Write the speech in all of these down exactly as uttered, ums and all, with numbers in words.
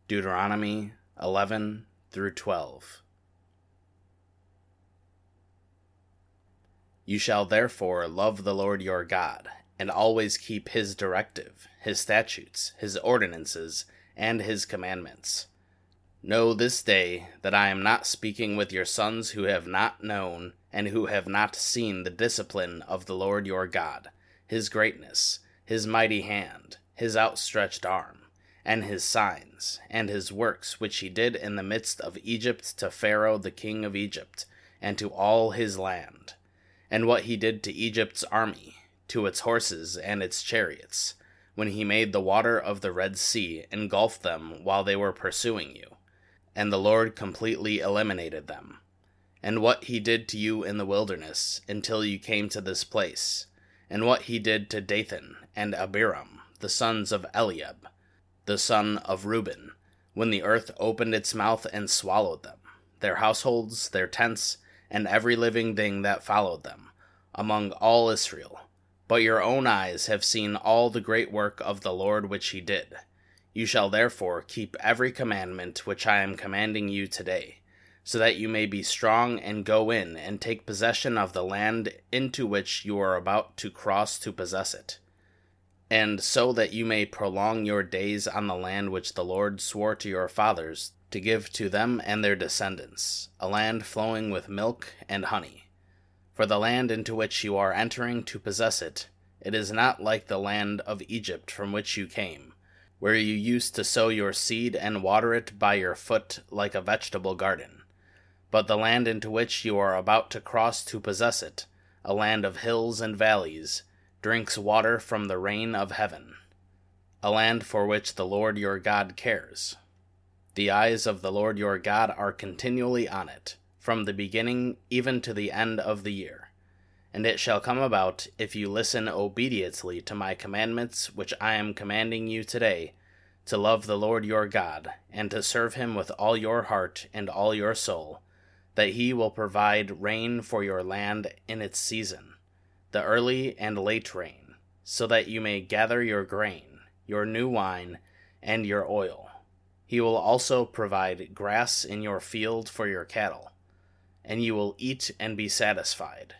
Deuteronomy eleven through twelve. You shall therefore love the Lord your God, and always keep his directive, his statutes, his ordinances, and his commandments. Know this day that I am not speaking with your sons who have not known and who have not seen the discipline of the Lord your God, his greatness, his mighty hand, his outstretched arm, and his signs, and his works which he did in the midst of Egypt to Pharaoh the king of Egypt, and to all his land, and what he did to Egypt's army, to its horses and its chariots, when he made the water of the Red Sea engulf them while they were pursuing you, and the Lord completely eliminated them, and what he did to you in the wilderness until you came to this place, and what he did to Dathan and Abiram, the sons of Eliab, the son of Reuben, when the earth opened its mouth and swallowed them, their households, their tents, and every living thing that followed them, among all Israel. But your own eyes have seen all the great work of the Lord which he did. You shall therefore keep every commandment which I am commanding you today, so that you may be strong and go in and take possession of the land into which you are about to cross to possess it, and so that you may prolong your days on the land which the Lord swore to your fathers to give to them and their descendants, a land flowing with milk and honey. For the land into which you are entering to possess it, it is not like the land of Egypt from which you came, where you used to sow your seed and water it by your foot like a vegetable garden. But the land into which you are about to cross to possess it, a land of hills and valleys, drinks water from the rain of heaven, a land for which the Lord your God cares. The eyes of the Lord your God are continually on it, from the beginning even to the end of the year. And it shall come about, if you listen obediently to my commandments which I am commanding you today, to love the Lord your God, and to serve him with all your heart and all your soul, that he will provide rain for your land in its season, the early and late rain, so that you may gather your grain, your new wine, and your oil. He will also provide grass in your field for your cattle, and you will eat and be satisfied.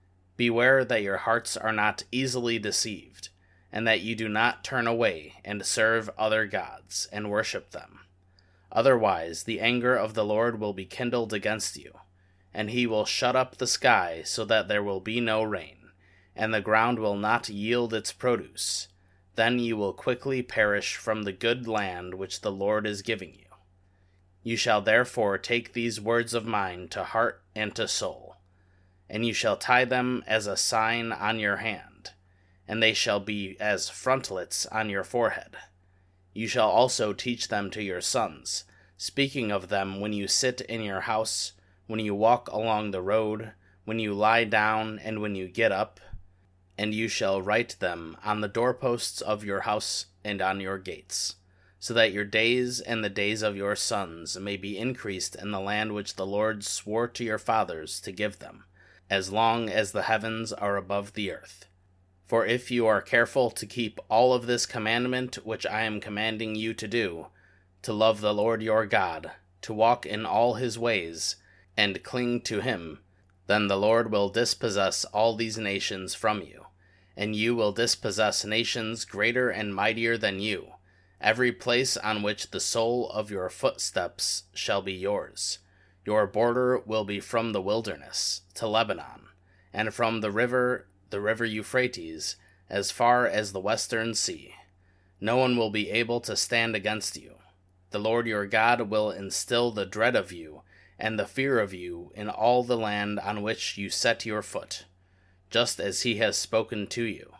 Beware that your hearts are not easily deceived, and that you do not turn away and serve other gods and worship them. Otherwise the anger of the Lord will be kindled against you, and he will shut up the sky so that there will be no rain, and the ground will not yield its produce. Then you will quickly perish from the good land which the Lord is giving you. You shall therefore take these words of mine to heart and to soul, and you shall tie them as a sign on your hand, and they shall be as frontlets on your forehead. You shall also teach them to your sons, speaking of them when you sit in your house, when you walk along the road, when you lie down, and when you get up. And you shall write them on the doorposts of your house and on your gates, so that your days and the days of your sons may be increased in the land which the Lord swore to your fathers to give them, as long as the heavens are above the earth. For if you are careful to keep all of this commandment which I am commanding you to do, to love the Lord your God, to walk in all his ways, and cling to him, then the Lord will dispossess all these nations from you, and you will dispossess nations greater and mightier than you. Every place on which the sole of your footsteps shall be yours. Your border will be from the wilderness to Lebanon, and from the river, the river Euphrates, as far as the western sea. No one will be able to stand against you. The Lord your God will instill the dread of you and the fear of you in all the land on which you set your foot, just as he has spoken to you.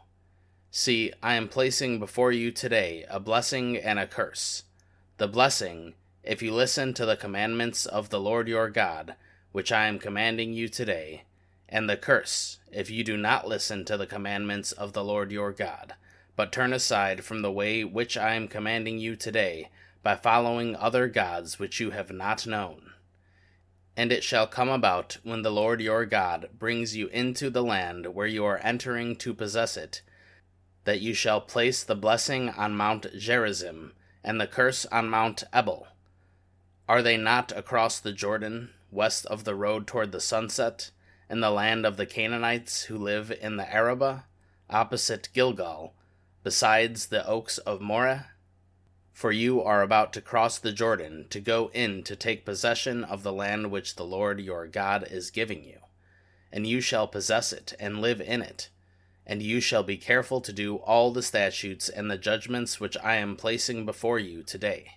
See, I am placing before you today a blessing and a curse. The blessing, if you listen to the commandments of the Lord your God, which I am commanding you today, and the curse, if you do not listen to the commandments of the Lord your God, but turn aside from the way which I am commanding you today, by following other gods which you have not known. And it shall come about, when the Lord your God brings you into the land where you are entering to possess it, that you shall place the blessing on Mount Gerizim, and the curse on Mount Ebal? Are they not across the Jordan, west of the road toward the sunset, in the land of the Canaanites who live in the Arabah, opposite Gilgal, besides the oaks of Moreh? For you are about to cross the Jordan to go in to take possession of the land which the Lord your God is giving you, and you shall possess it and live in it. And you shall be careful to do all the statutes and the judgments which I am placing before you today.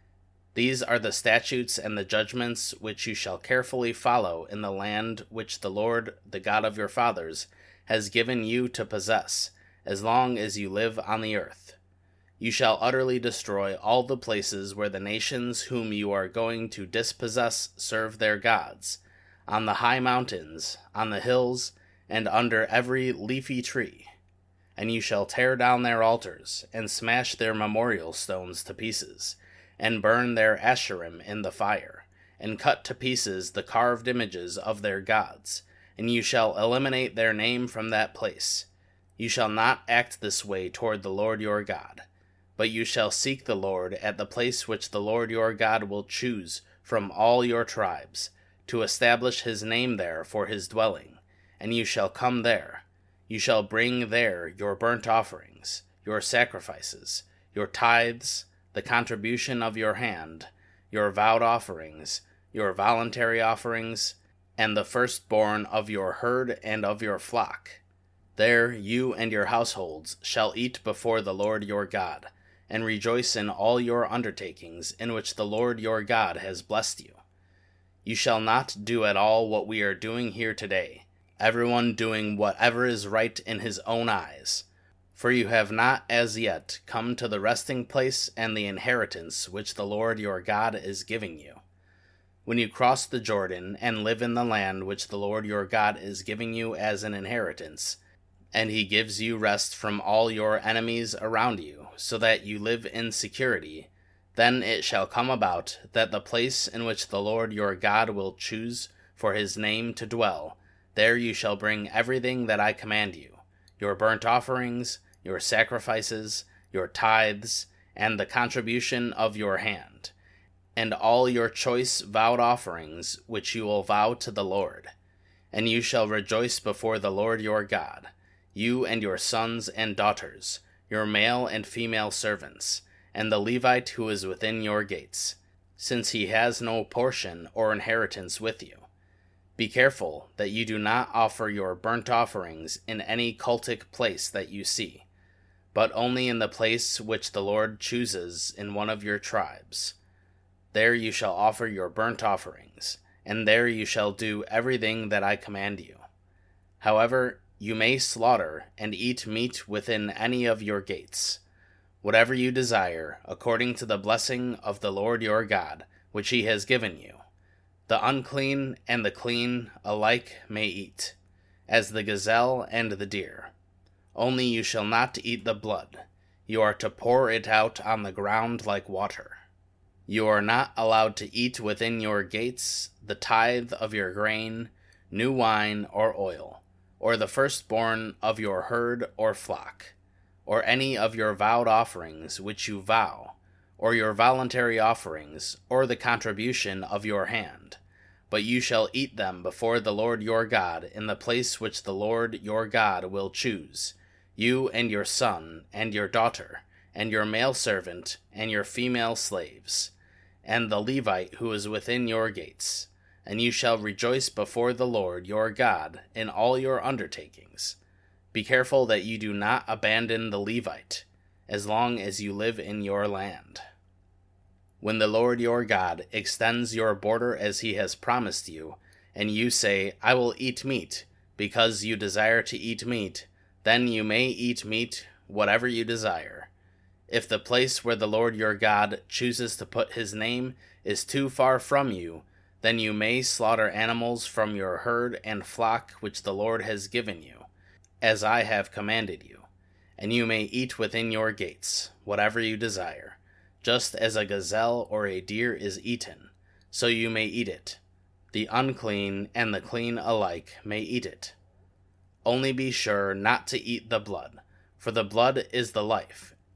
These are the statutes and the judgments which you shall carefully follow in the land which the Lord, the God of your fathers, has given you to possess, as long as you live on the earth. You shall utterly destroy all the places where the nations whom you are going to dispossess serve their gods, on the high mountains, on the hills, and under every leafy tree. And you shall tear down their altars, and smash their memorial stones to pieces, and burn their Asherim in the fire, and cut to pieces the carved images of their gods, and you shall eliminate their name from that place. You shall not act this way toward the Lord your God, but you shall seek the Lord at the place which the Lord your God will choose from all your tribes, to establish his name there for his dwelling, and you shall come there. You shall bring there your burnt offerings, your sacrifices, your tithes, the contribution of your hand, your vowed offerings, your voluntary offerings, and the firstborn of your herd and of your flock. There you and your households shall eat before the Lord your God, and rejoice in all your undertakings in which the Lord your God has blessed you. You shall not do at all what we are doing here today, everyone doing whatever is right in his own eyes. For you have not as yet come to the resting place and the inheritance which the Lord your God is giving you. When you cross the Jordan and live in the land which the Lord your God is giving you as an inheritance, and he gives you rest from all your enemies around you, so that you live in security, then it shall come about that the place in which the Lord your God will choose for his name to dwell, there you shall bring everything that I command you, your burnt offerings, your sacrifices, your tithes, and the contribution of your hand, and all your choice vowed offerings which you will vow to the Lord. And you shall rejoice before the Lord your God, you and your sons and daughters, your male and female servants, and the Levite who is within your gates, since he has no portion or inheritance with you. Be careful that you do not offer your burnt offerings in any cultic place that you see, but only in the place which the Lord chooses in one of your tribes. There you shall offer your burnt offerings, and there you shall do everything that I command you. However, you may slaughter and eat meat within any of your gates, whatever you desire, according to the blessing of the Lord your God, which he has given you. The unclean and the clean alike may eat, as the gazelle and the deer. Only you shall not eat the blood. You are to pour it out on the ground like water. You are not allowed to eat within your gates the tithe of your grain, new wine or oil, or the firstborn of your herd or flock, or any of your vowed offerings which you vow, or your voluntary offerings, or the contribution of your hand. But you shall eat them before the Lord your God in the place which the Lord your God will choose, you and your son, and your daughter, and your male servant, and your female slaves, and the Levite who is within your gates. And you shall rejoice before the Lord your God in all your undertakings. Be careful that you do not abandon the Levite, as long as you live in your land. When the Lord your God extends your border as he has promised you, and you say, I will eat meat, because you desire to eat meat, then you may eat meat, whatever you desire. If the place where the Lord your God chooses to put his name is too far from you, then you may slaughter animals from your herd and flock which the Lord has given you, as I have commanded you, and you may eat within your gates, whatever you desire, just as a gazelle or a deer is eaten, so you may eat it. The unclean and the clean alike may eat it. Only be sure not to eat the blood, for the blood is the life,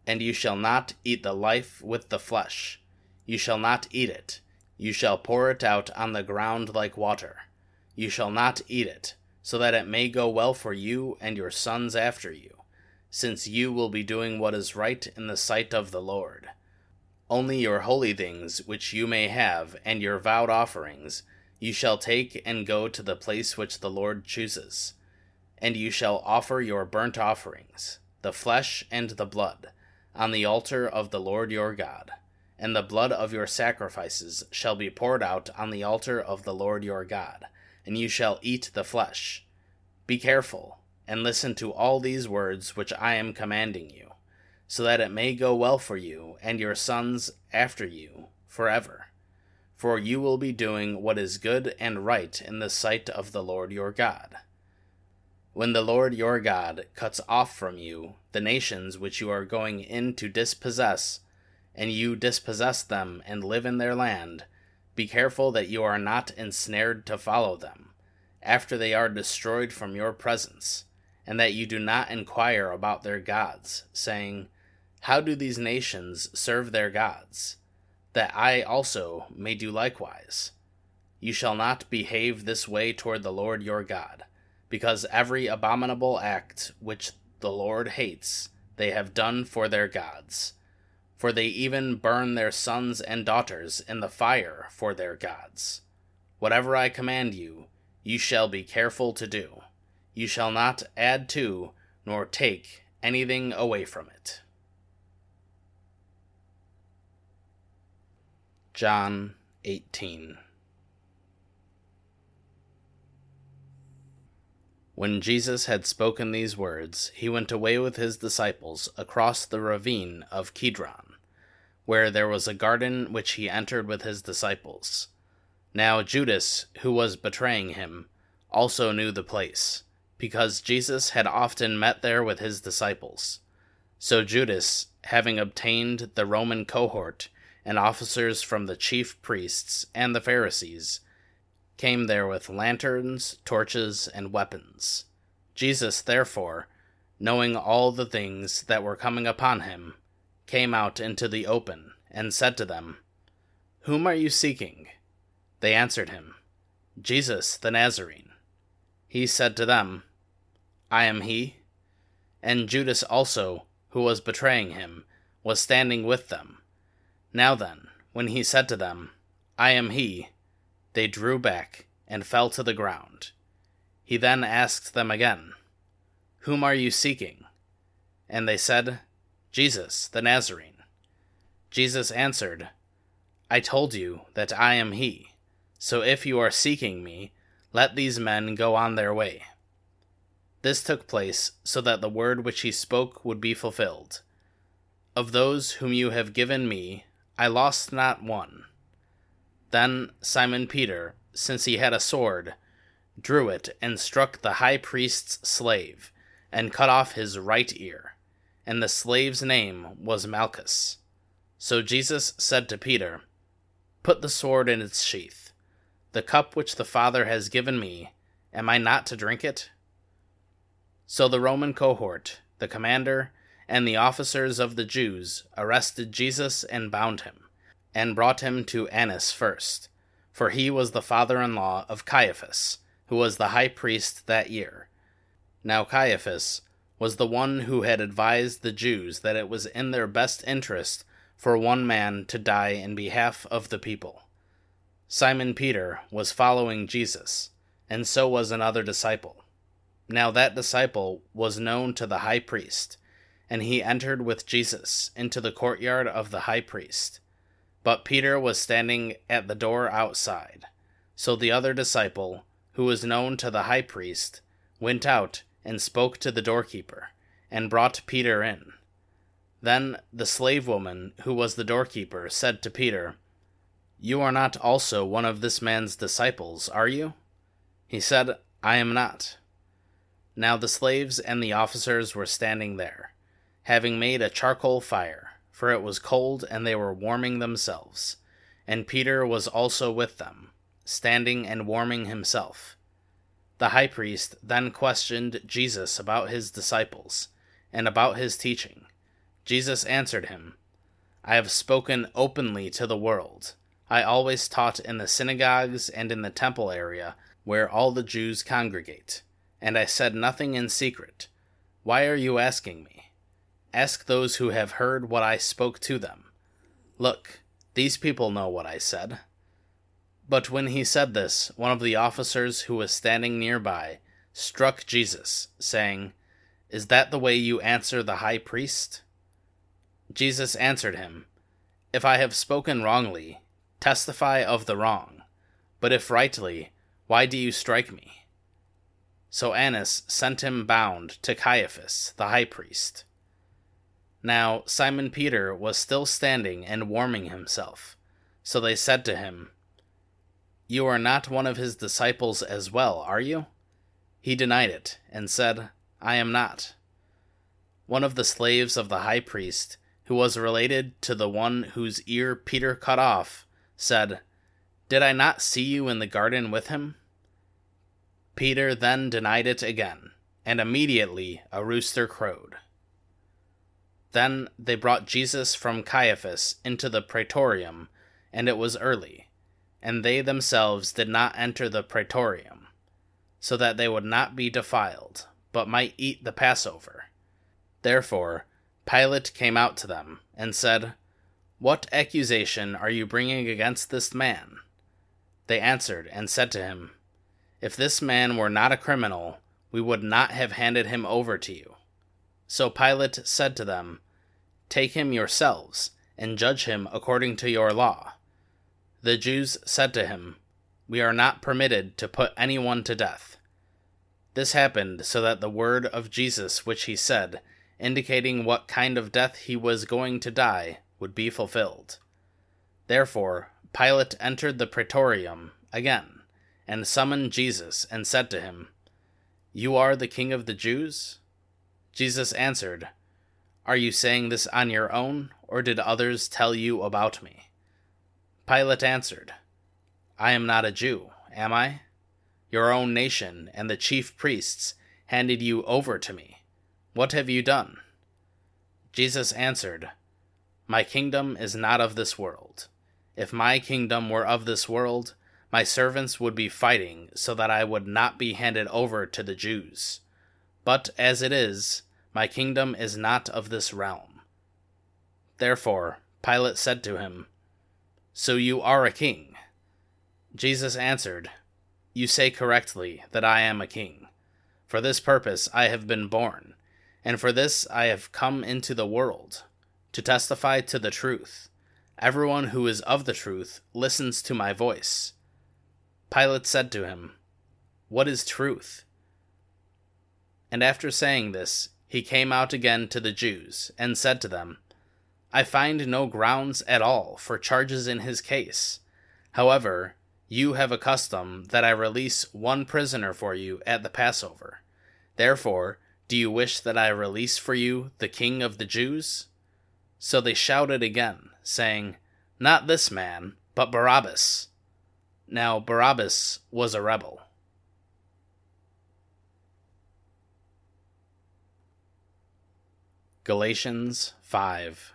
And you shall not eat the life with the flesh. You shall not eat it. You shall pour it out on the ground like water. You shall not eat it, so that it may go well for you and your sons after you, since you will be doing what is right in the sight of the Lord. Only your holy things which you may have, and your vowed offerings, you shall take and go to the place which the Lord chooses. And you shall offer your burnt offerings, the flesh and the blood, on the altar of the Lord your God. And the blood of your sacrifices shall be poured out on the altar of the Lord your God, and you shall eat the flesh. Be careful, and listen to all these words which I am commanding you, so that it may go well for you and your sons after you forever. For you will be doing what is good and right in the sight of the Lord your God. When the Lord your God cuts off from you the nations which you are going in to dispossess, and you dispossess them and live in their land, be careful that you are not ensnared to follow them, after they are destroyed from your presence, and that you do not inquire about their gods, saying, How do these nations serve their gods? That I also may do likewise. You shall not behave this way toward the Lord your God, because every abominable act which the Lord hates they have done for their gods. For they even burn their sons and daughters in the fire for their gods. Whatever I command you, you shall be careful to do. You shall not add to, nor take anything away from it. John eighteen. When Jesus had spoken these words, he went away with his disciples across the ravine of Kidron, where there was a garden which he entered with his disciples. Now Judas, who was betraying him, also knew the place, because Jesus had often met there with his disciples. So Judas, having obtained the Roman cohort and officers from the chief priests and the Pharisees, came there with lanterns, torches, and weapons. Jesus, therefore, knowing all the things that were coming upon him, came out into the open, and said to them, Whom are you seeking? They answered him, Jesus the Nazarene. He said to them, I am he. And Judas also, who was betraying him, was standing with them. Now then, when he said to them, I am he, they drew back and fell to the ground. He then asked them again, Whom are you seeking? And they said, Jesus the Nazarene. Jesus answered, I told you that I am he. So if you are seeking me, let these men go on their way. This took place so that the word which he spoke would be fulfilled. Of those whom you have given me, I lost not one. Then Simon Peter, since he had a sword, drew it and struck the high priest's slave, and cut off his right ear. And the slave's name was Malchus. So Jesus said to Peter, Put the sword in its sheath. The cup which the Father has given me, am I not to drink it? So the Roman cohort, the commander, and the officers of the Jews arrested Jesus and bound him, and brought him to Annas first, for he was the father-in-law of Caiaphas, who was the high priest that year. Now Caiaphas was the one who had advised the Jews that it was in their best interest for one man to die in behalf of the people. Simon Peter was following Jesus, and so was another disciple. Now that disciple was known to the high priest, and he entered with Jesus into the courtyard of the high priest. But Peter was standing at the door outside. So the other disciple, who was known to the high priest, went out and spoke to the doorkeeper, and brought Peter in. Then the slave woman, who was the doorkeeper, said to Peter, You are not also one of this man's disciples, are you? He said, I am not. Now the slaves and the officers were standing there, having made a charcoal fire, for it was cold and they were warming themselves. And Peter was also with them, standing and warming himself. The high priest then questioned Jesus about his disciples, and about his teaching. Jesus answered him, I have spoken openly to the world. I always taught in the synagogues and in the temple area, where all the Jews congregate, and I said nothing in secret. Why are you asking me? Ask those who have heard what I spoke to them. Look, these people know what I said. But when he said this, one of the officers who was standing nearby struck Jesus, saying, Is that the way you answer the high priest? Jesus answered him, If I have spoken wrongly, testify of the wrong, but if rightly, why do you strike me? So Annas sent him bound to Caiaphas, the high priest. Now Simon Peter was still standing and warming himself. So they said to him, You are not one of his disciples as well, are you? He denied it, and said, I am not. One of the slaves of the high priest, who was related to the one whose ear Peter cut off, said, Did I not see you in the garden with him? Peter then denied it again, and immediately a rooster crowed. Then they brought Jesus from Caiaphas into the praetorium, and it was early, and they themselves did not enter the praetorium, so that they would not be defiled, but might eat the Passover. Therefore Pilate came out to them, and said, What accusation are you bringing against this man? They answered and said to him, If this man were not a criminal, we would not have handed him over to you. So Pilate said to them, Take him yourselves, and judge him according to your law. The Jews said to him, We are not permitted to put anyone to death. This happened so that the word of Jesus which he said, indicating what kind of death he was going to die, would be fulfilled. Therefore Pilate entered the praetorium again, and summoned Jesus, and said to him, You are the king of the Jews? Jesus answered, Are you saying this on your own, or did others tell you about me? Pilate answered, I am not a Jew, am I? Your own nation and the chief priests handed you over to me. What have you done? Jesus answered, My kingdom is not of this world. If my kingdom were of this world, my servants would be fighting so that I would not be handed over to the Jews. But as it is, my kingdom is not of this realm. Therefore Pilate said to him, So you are a king? Jesus answered, You say correctly that I am a king. For this purpose I have been born, and for this I have come into the world, to testify to the truth. Everyone who is of the truth listens to my voice. Pilate said to him, What is truth? And after saying this, he came out again to the Jews, and said to them, I find no grounds at all for charges in his case. However, you have a custom that I release one prisoner for you at the Passover. Therefore, do you wish that I release for you the king of the Jews? So they shouted again, saying, Not this man, but Barabbas. Now Barabbas was a rebel. Galatians five.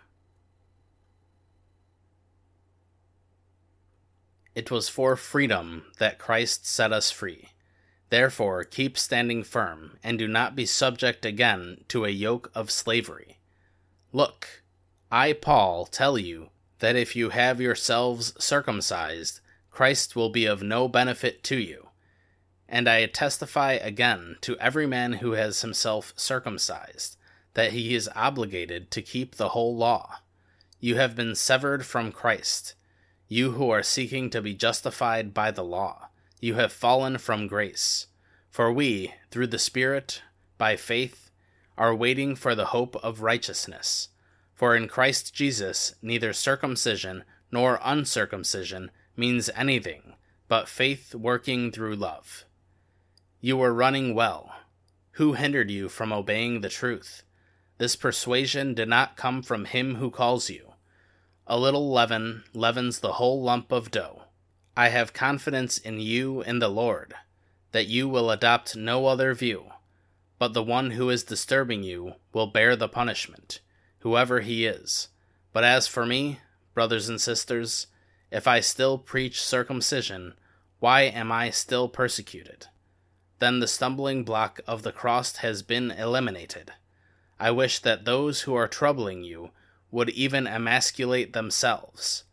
It was for freedom that Christ set us free. Therefore keep standing firm, and do not be subject again to a yoke of slavery. Look, I, Paul, tell you that if you have yourselves circumcised, Christ will be of no benefit to you. And I testify again to every man who has himself circumcised, that he is obligated to keep the whole law. You have been severed from Christ. You who are seeking to be justified by the law, you have fallen from grace. For we, through the Spirit, by faith, are waiting for the hope of righteousness. For in Christ Jesus neither circumcision nor uncircumcision means anything, but faith working through love. You were running well. Who hindered you from obeying the truth? This persuasion did not come from him who calls you. A little leaven leavens the whole lump of dough. I have confidence in you in the Lord, that you will adopt no other view, but the one who is disturbing you will bear the punishment, whoever he is. But as for me, brothers and sisters, if I still preach circumcision, why am I still persecuted? Then the stumbling block of the cross has been eliminated. I wish that those who are troubling you would even emasculate themselves.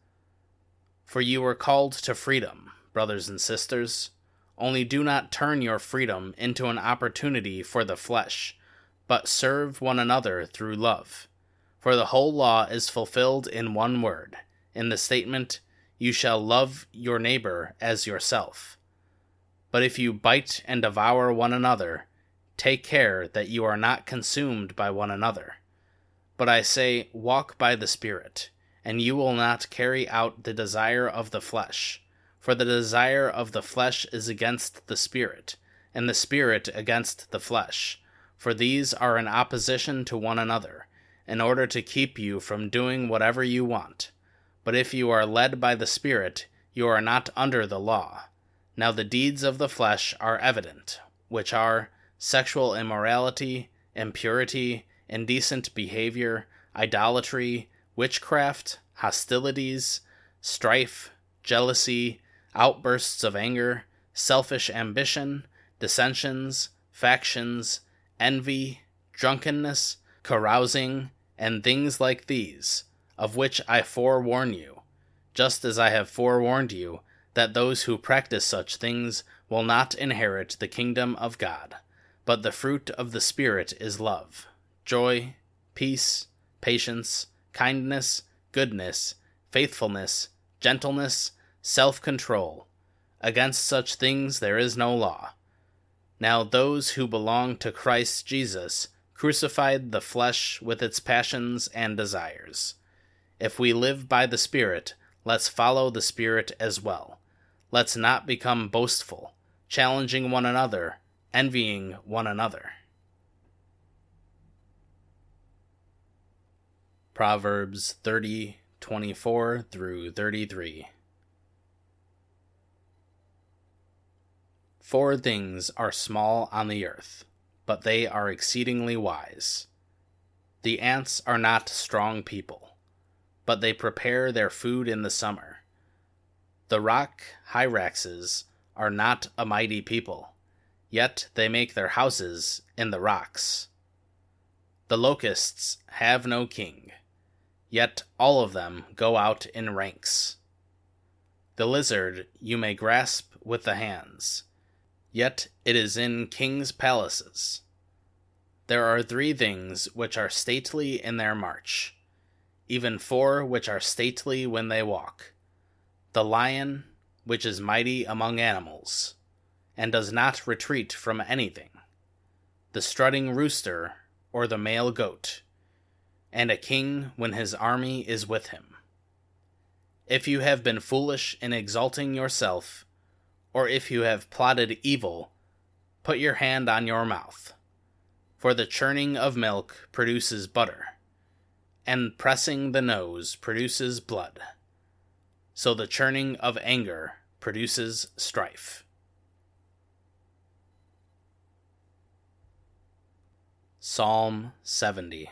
For you were called to freedom, brothers and sisters. Only do not turn your freedom into an opportunity for the flesh, but serve one another through love. For the whole law is fulfilled in one word, in the statement, "You shall love your neighbor as yourself." But if you bite and devour one another, take care that you are not consumed by one another. But I say, walk by the Spirit, and you will not carry out the desire of the flesh. For the desire of the flesh is against the Spirit, and the Spirit against the flesh. For these are in opposition to one another, in order to keep you from doing whatever you want. But if you are led by the Spirit, you are not under the law. Now the deeds of the flesh are evident, which are sexual immorality, impurity, indecent behavior, idolatry, witchcraft, hostilities, strife, jealousy, outbursts of anger, selfish ambition, dissensions, factions, envy, drunkenness, carousing, and things like these, of which I forewarn you, just as I have forewarned you, that those who practice such things will not inherit the kingdom of God. But the fruit of the Spirit is love, joy, peace, patience, kindness, goodness, faithfulness, gentleness, self-control. Against such things there is no law. Now those who belong to Christ Jesus crucified the flesh with its passions and desires. If we live by the Spirit, let's follow the Spirit as well. Let's not become boastful, challenging one another, envying one another. Proverbs thirty, twenty-four through thirty-three. Four things are small on the earth, but they are exceedingly wise. The ants are not strong people, but they prepare their food in the summer. The rock hyraxes are not a mighty people, yet they make their houses in the rocks. The locusts have no king, yet all of them go out in ranks. The lizard you may grasp with the hands, yet it is in kings' palaces. There are three things which are stately in their march, even four which are stately when they walk. The lion, which is mighty among animals, and does not retreat from anything. The strutting rooster, or the male goat, and a king when his army is with him. If you have been foolish in exalting yourself, or if you have plotted evil, put your hand on your mouth. For the churning of milk produces butter, and pressing the nose produces blood. So the churning of anger produces strife. Psalm seventy.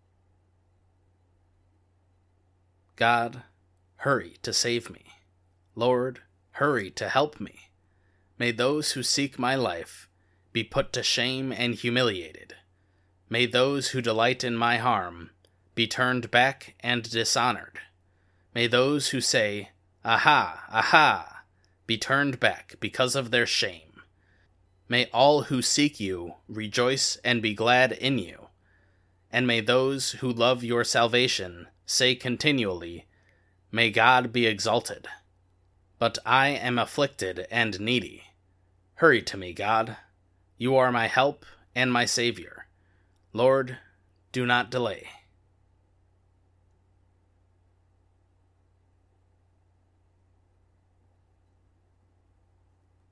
God, hurry to save me. Lord, hurry to help me. May those who seek my life be put to shame and humiliated. May those who delight in my harm be turned back and dishonored. May those who say, "Aha, aha," be turned back because of their shame. May all who seek you rejoice and be glad in you. And may those who love your salvation say continually, "May God be exalted." But I am afflicted and needy. Hurry to me, God. You are my help and my Savior. Lord, do not delay.